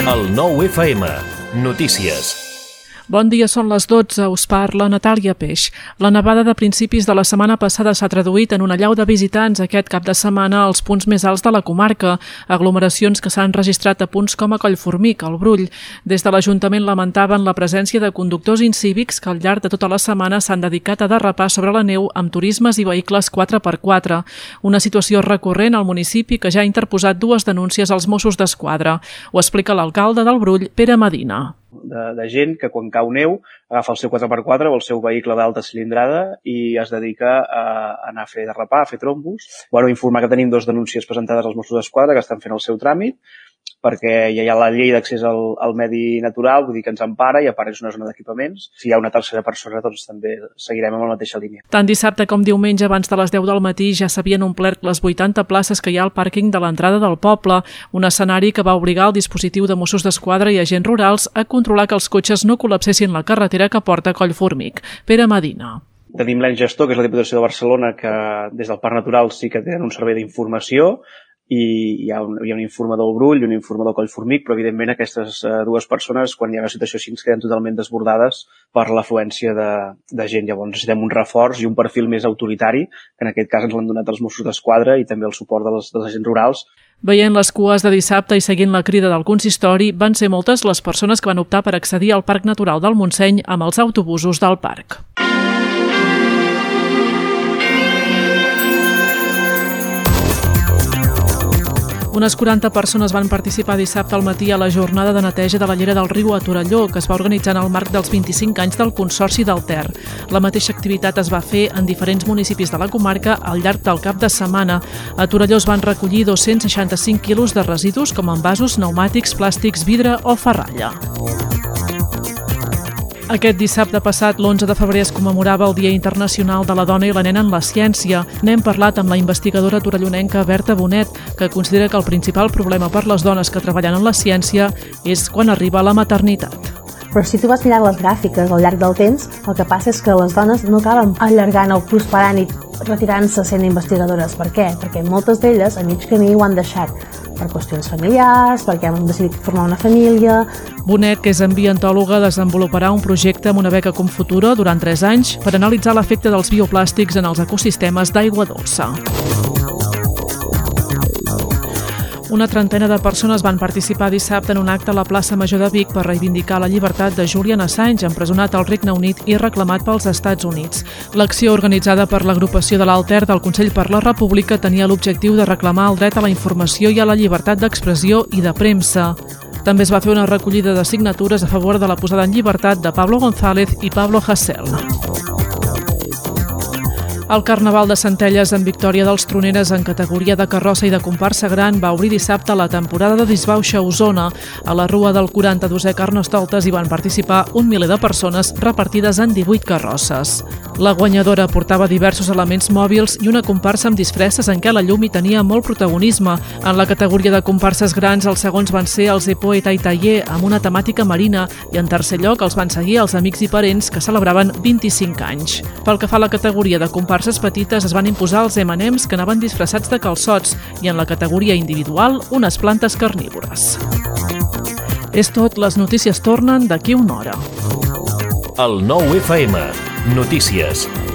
El 9FM. Notícies. Bon dia, són les 12, us parla Natàlia Peix. La nevada de principis de la setmana passada s'ha traduït en una allau de visitants aquest cap de setmana als punts més alts de la comarca, aglomeracions que s'han registrat a punts com a Collformic, al Brull. Des de l'Ajuntament lamentaven la presència de conductors incívics que al llarg de tota la setmana s'han dedicat a derrapar sobre la neu amb turismes i vehicles 4x4, una situació recurrent al municipi que ja ha interposat 2 denúncies als Mossos d'Esquadra. Ho explica l'alcalde del Brull, Pere Medina. De gent que quan cau neu agafa el seu 4x4 o el seu vehicle d'alta cilindrada i es dedica a anar a fer derrapar, a fer trombos. Informar que tenim 2 denúncies presentades als Mossos d'Esquadra que estan fent el seu tràmit, perquè ja hi ha la llei d'accés al medi natural, vull dir que ens empara i a part és una zona d'equipaments. Si hi ha una tercera persona, doncs també seguirem amb la mateixa línia. Tant dissabte com diumenge, abans de les 10 del matí, ja s'havien omplert les 80 places que hi ha al pàrquing de l'entrada del poble, un escenari que va obligar el dispositiu de Mossos d'Esquadra i agents rurals a controlar que els cotxes no col·lapsessin la carretera que porta a Collformic. Pere Medina. Tenim l'ens gestor, que és la Diputació de Barcelona, que des del Parc Natural sí que tenen un servei d'informació, i hi ha un informador al Brull i un informador al Collformic, però evidentment aquestes 2 persones, quan hi ha una situació així, ens queden totalment desbordades per l'afluència de gent. Llavors necessitem un reforç i un perfil més autoritari, que en aquest cas ens l'han donat els Mossos d'Esquadra i també el suport dels agents rurals. Veient les cues de dissabte i seguint la crida del consistori, van ser moltes les persones que van optar per accedir al Parc Natural del Montseny amb els autobusos del parc. Unes 40 persones van participar dissabte al matí a la jornada de neteja de la llera del riu a Torelló, que es va organitzar en el marc dels 25 anys del Consorci del Ter. La mateixa activitat es va fer en diferents municipis de la comarca al llarg del cap de setmana. A Torelló es van recollir 265 quilos de residus com envasos, pneumàtics, plàstics, vidre o ferralla. Aquest dissabte passat, l'11 de febrer, es commemorava el Dia Internacional de la Dona i la Nena en la Ciència. N'hem parlat amb la investigadora torellonenca Berta Bonet, que considera que el principal problema per les dones que treballen en la ciència és quan arriba la maternitat. Però si tu vas mirar les gràfiques al llarg del temps, el que passa és que les dones no acaben allargant o prosperant i retirant-se sent investigadores. Per què? Perquè moltes d'elles a mig camí ho han deixat per qüestions familiars, perquè han decidit formar una família. Bonet, que és ambientòloga, desenvoluparà un projecte amb una beca Confuturo durant 3 anys per analitzar l'efecte dels bioplàstics en els ecosistemes d'aigua dolça. Una trentena de persones van participar dissabte en un acte a la plaça Major de Vic per reivindicar la llibertat de Julian Assange, empresonat al Regne Unit i reclamat pels Estats Units. L'acció organitzada per l'agrupació de l'Alter del Consell per la República tenia l'objectiu de reclamar el dret a la informació i a la llibertat d'expressió i de premsa. També es va fer una recollida de signatures a favor de la posada en llibertat de Pablo González i Pablo Hasél. El Carnaval de Centelles en victòria dels Troneres en categoria de carrossa i de comparsa gran va obrir dissabte la temporada de disbauxa a Osona. A la rua del 42è Carnestoltes hi van participar 1 miler de persones repartides en 18 carrosses. La guanyadora portava diversos elements mòbils i una comparsa amb disfresses en què la llum hi tenia molt protagonisme. En la categoria de comparses grans, els segons van ser els Epoeta i Taller amb una temàtica marina i en tercer lloc els van seguir els amics i parents que celebraven 25 anys. Pel que fa a la categoria de comparses petites es van imposar els M&M's que anaven disfressats de calçots i en la categoria individual unes plantes carnívores. És tot, les notícies tornen d'aquí una hora. El 9FM. Notícies.